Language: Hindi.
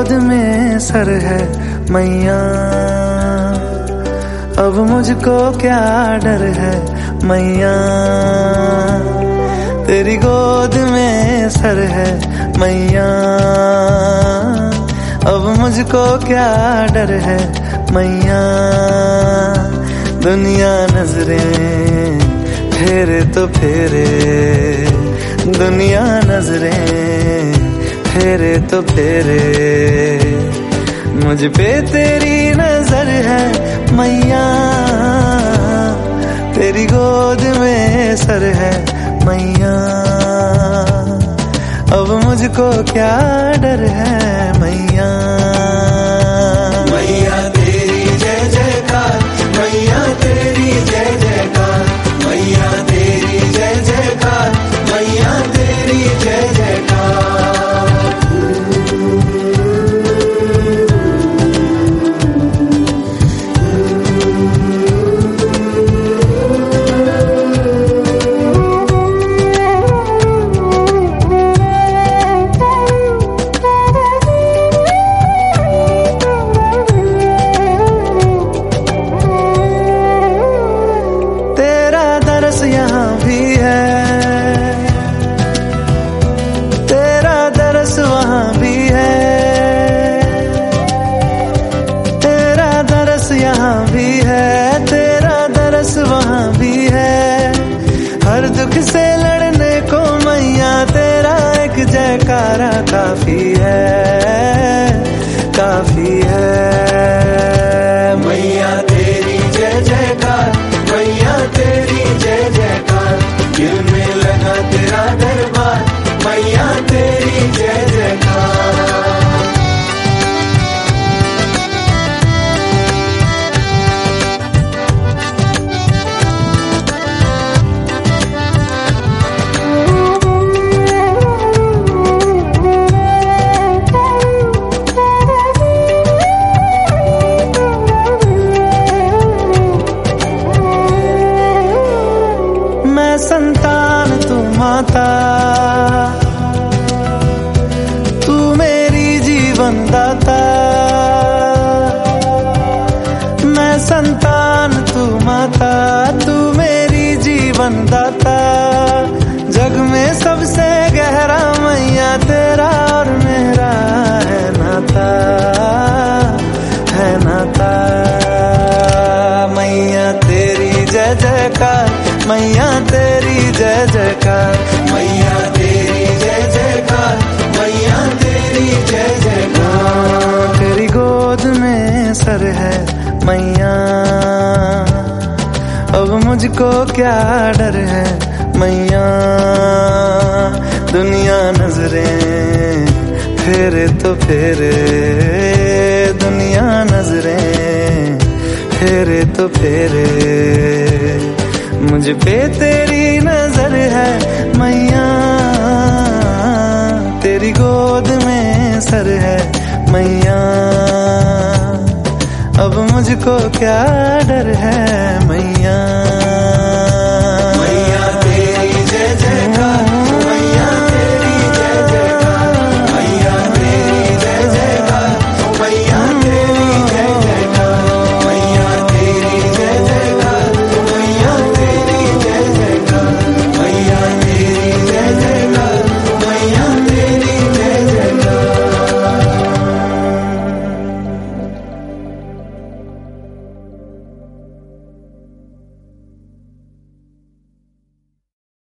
गोद में सर है मैया, अब मुझको क्या डर है मैया। तेरी गोद में सर है मैया, अब मुझको क्या डर है मैया। दुनिया नजरें फेरे तो फेरे, दुनिया नजरें फेरे तो फेरे, मुझ पे तेरी नजर है मैया। तेरी गोद में सर है मैया, अब मुझको क्या डर है मैया। मैया तेरी जय जयकार, मैया तेरी जय जयकार, मैया तेरी जय जयकार, मैया तेरी जय जयकार। यहाँ भी है, तेरा दरस वहाँ भी है, तेरा दरस यहाँ भी है, तेरा दरस वहाँ भी है। हर दुख से लड़ने को मैया तेरा एक जयकारा काफी है, काफी है। मैया तेरी जय जयकार, मैया तेरी जय जयकार, दिल में लगा तेरा दरबार, मैया तेरी जय जयकार। मैं संतान तू माता, तू मेरी जीवन दाता। मैं संतान तू माता, तू मेरी जीवन दाता। जग में सबसे गहरा मैया तेरा और मेरा है नाता, है नाता। मैया तेरी जय जयकार, मैया तेरी जय जयकार, मैया तेरी जय जयकार, मैया तेरी जय जयकार। तेरी गोद में सर है मैया, अब मुझको क्या डर है मैया। दुनिया नजरें फेरे तो फेरे, दुनिया नजरें फेरे तो फेरे, मुझ पे तेरी नजर है मैया। तेरी गोद में सर है मैया, अब मुझको क्या डर है मैया।